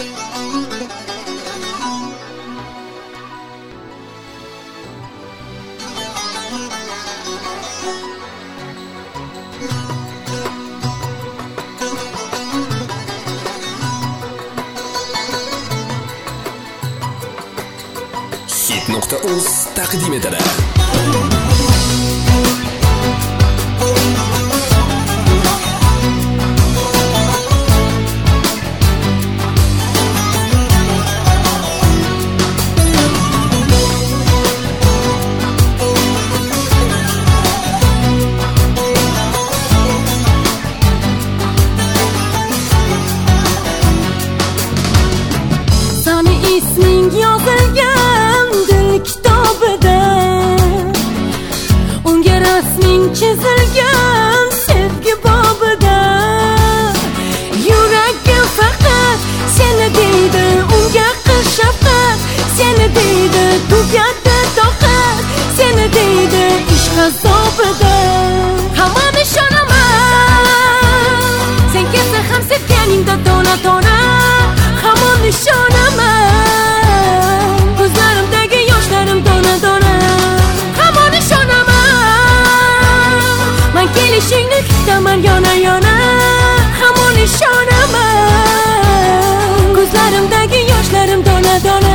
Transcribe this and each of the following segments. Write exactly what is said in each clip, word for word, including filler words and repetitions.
hit nuqta uz taqdim etadi. Sani isming yozilgan dil kitobida, unga rasming chizilgan sevgi bobida. Yuragim faqat seni deydi, unga qil shafqat seni deydi, tugadi toqat seni deydi, ishq azobida. Hamon ishonaman sen kelsa ham sevganingda dona dona, hamon ishonaman ko'zlarimdagi yoshlarim dona dona. Hamon ishonaman men kelishingni kutaman yona yona. Hamon ishonaman ko'zlarimdagi yoshlarim dona dona.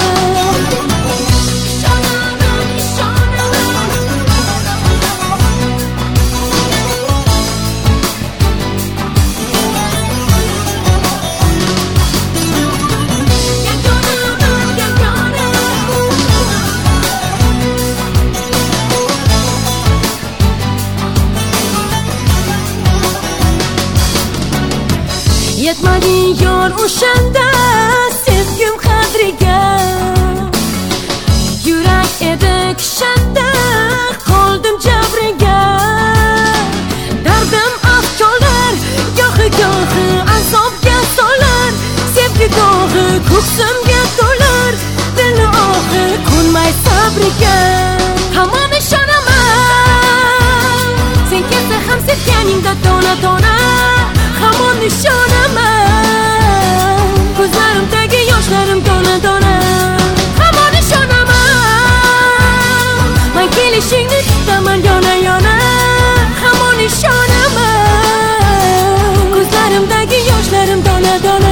Yetmading yor o'shanda sevgim qadriga, yurak edi kishanda qoldim jabriga. Dardim afkolar gohi gohi azobga solar, sevgi gohi ko'ksimga to'lar, dilni ohi ko'nmay sabriga. Hamon ishonaman sen kelsa ham sevganingda dona dona. Hamon ishonaman ko'zlarimdagi yoshlarim dona dona. Hamon ishonaman men kelishingni kutaman yona yona. Hamon ishonaman ko'zlarimdagi yoshlarim dona dona.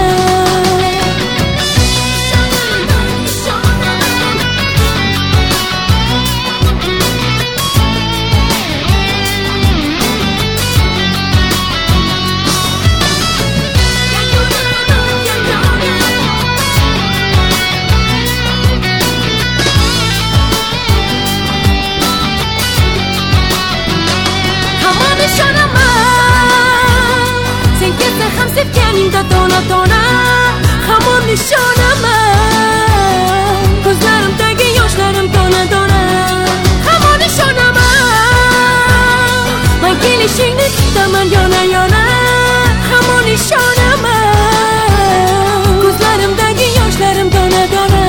Sevganingda dona dona. Hamon ishonaman ko'zlarimdagi yoshlarim dona dona. Hamon ishonaman men kelishingni kutaman yona yona. Hamon ishonaman ko'zlarimdagi yoshlarim dona dona.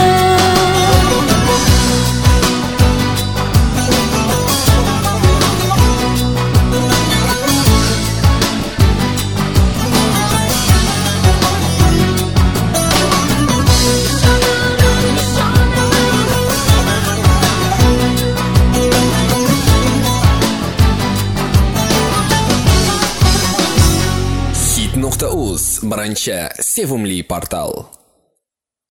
hit nuqta uz birinchi sevimli portal.